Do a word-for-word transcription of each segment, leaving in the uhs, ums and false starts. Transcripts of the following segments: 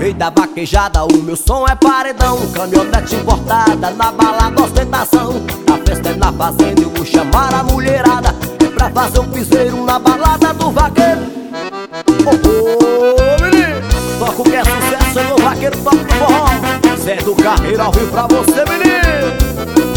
rei da vaquejada, o meu som é paredão. Caminhonete importada, na balada ostentação. A festa é na fazenda, eu vou chamar a mulherada. É pra fazer um piseiro na balada do vaqueiro. Oh, oh, menino, toca o que é sucesso, meu vaqueiro, toca no forró. Zé do Carreiro ao vivo pra você, menino.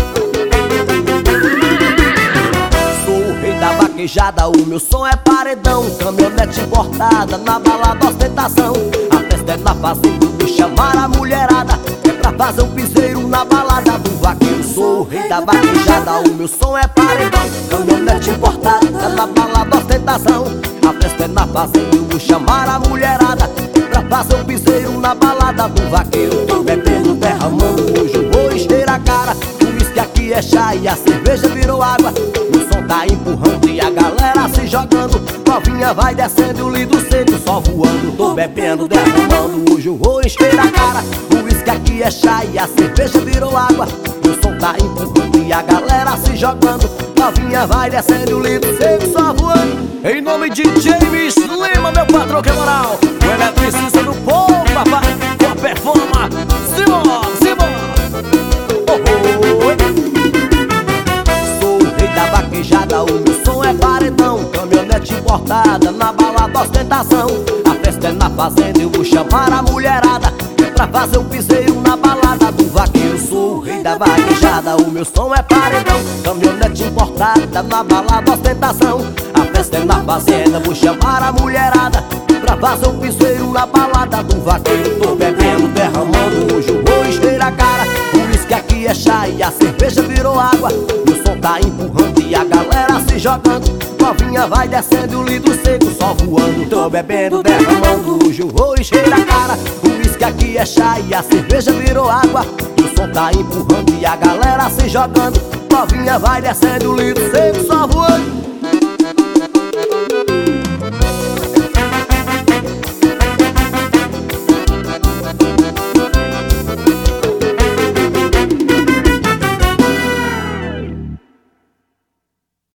Da vaquejada, o meu som é paredão. Caminhonete importada, na balada ostentação. A festa é na fazenda, vou chamar a mulherada. É pra fazer um piseiro na balada do vaqueiro. Sou o rei da vaquejada, o meu som é paredão. Caminhonete importada, na balada ostentação. A festa é na fazenda, vou chamar a mulherada. É pra fazer um piseiro na balada do vaqueiro. Tô bebendo, derramando, hoje eu vou encher a cara. O uísque aqui é chá e a cerveja virou água. Tá empurrando e a galera se jogando. Novinha vai descendo e o lindo seco só voando. Tô bebendo, derramando, hoje eu vou encher a cara. O uísque aqui é chá e a cerveja virou água. O som tá empurrando e a galera se jogando. Novinha vai descendo e o lindo seco só voando. Em nome de James Lima, meu patrão que é moral. O eletricista do povo, papai, com a performance. Simbora, simbora. Oh, oh, oh. Vaquejada, o meu som é paredão. Caminhonete importada, na balada ostentação. A festa é na fazenda, eu vou chamar a mulherada. É pra fazer um piseiro na balada do vaqueiro. Sou o rei da vaquejada, o meu som é paredão. Caminhonete importada, na balada ostentação. A festa é na fazenda, vou chamar a mulherada. É pra fazer um piseiro na balada do vaqueiro. Tô bebendo, derramando, hoje eu vou encher a cara. O uísque aqui é chá e a cerveja virou água. Meu som tá empurrando e a galera se jogando. Novinha vai descendo, o lindo seco só voando. Tô bebendo, derramando, hoje eu vou encher a cara. O uísque aqui é chá e a cerveja virou água. O som tá empurrando e a galera se jogando. Novinha vai descendo, o lindo seco só voando.